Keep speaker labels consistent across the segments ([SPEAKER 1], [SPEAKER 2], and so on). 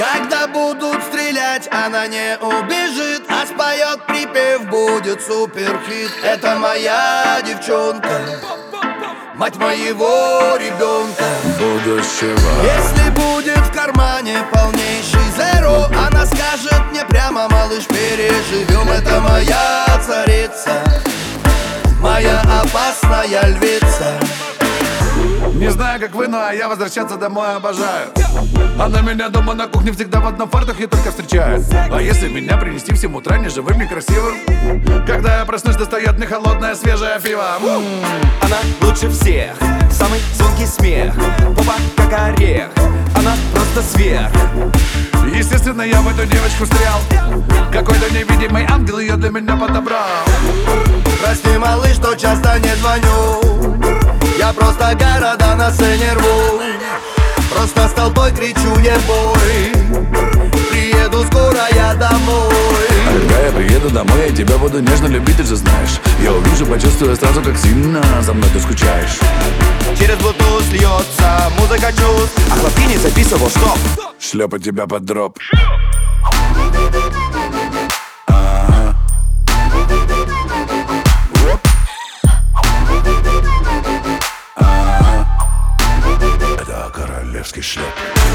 [SPEAKER 1] Когда будут стрелять, она не убежит, а споет припев, будет суперхит. Это моя девчонка, мать моего ребенка
[SPEAKER 2] будущего.
[SPEAKER 1] Если будет в кармане полнейший зеро, она скажет мне прямо: малыш, переживем. Это моя царица, моя опасная львица.
[SPEAKER 2] Не знаю, как вы, но я возвращаться домой обожаю. Она меня дома на кухне всегда в одном фартухе только встречает. А если меня принести в 7 утра неживым, некрасивым? Когда я проснусь, достает мне холодное свежее пиво.
[SPEAKER 3] Она лучше всех, самый звонкий смех, попа как орех, она просто сверх.
[SPEAKER 2] Естественно, я в эту девочку стрял. Какой-то невидимый ангел ее для меня подобрал.
[SPEAKER 1] Прости, малыш, что часто не звоню. Я просто города на сцене рву. Просто с толпой кричу ебой. Приеду скоро я домой.
[SPEAKER 2] А когда я приеду домой, я тебя буду нежно любить, ты же знаешь. Я увижу, почувствую сразу, как сильно за мной ты скучаешь.
[SPEAKER 3] Через Bluetooth льется музыка чувств, а хлопки не записывал, что
[SPEAKER 2] Шлепа тебя под дроп. Это королевский шлеп.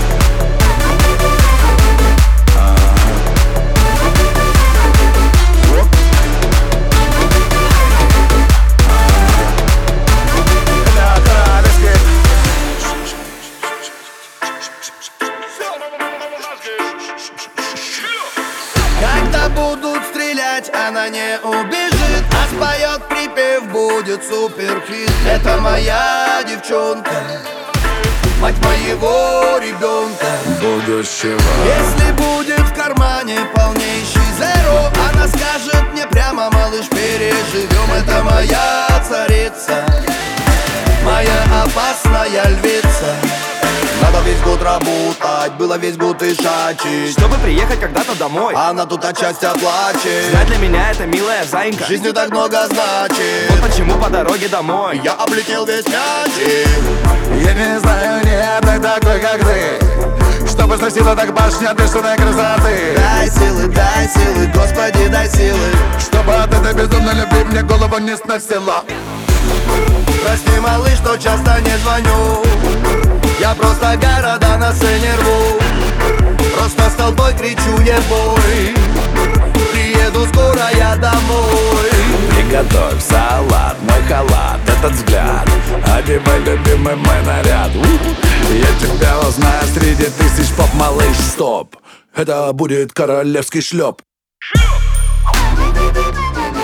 [SPEAKER 1] Когда будут стрелять, она не убежит, а споет припев, будет суперхит. Это моя девчонка, мать моего ребенка
[SPEAKER 2] Будущего.
[SPEAKER 1] Если будет в кармане полнейший зеро, она скажет мне прямо: малыш, переживем. Это моя царица, моя опасная львица. Надо весь год работать, было весь год и шачить,
[SPEAKER 3] чтобы приехать когда-то домой.
[SPEAKER 1] она тут отчасти оплачет.
[SPEAKER 3] Знать для меня это милая зайка,
[SPEAKER 1] Жизнью так много значит.
[SPEAKER 3] вот почему по дороге домой
[SPEAKER 1] Я облетел весь мячик.
[SPEAKER 2] Я не знаю ни одной такой, как ты, чтобы сносила так башня бешеной красоты.
[SPEAKER 1] Дай силы, Господи, дай силы,
[SPEAKER 2] Чтобы от этой безумной любви мне голову не сносила.
[SPEAKER 1] прости, малыш, что часто не звоню. Я просто города на сцене рву. Просто с толпой кричу ебой. Приеду скоро я домой.
[SPEAKER 2] Приготовь салат, мой халат, этот взгляд, одевай любимый мой наряд. Я тебя узнаю среди тысяч поп, малыш, стоп. Это будет королевский шлеп.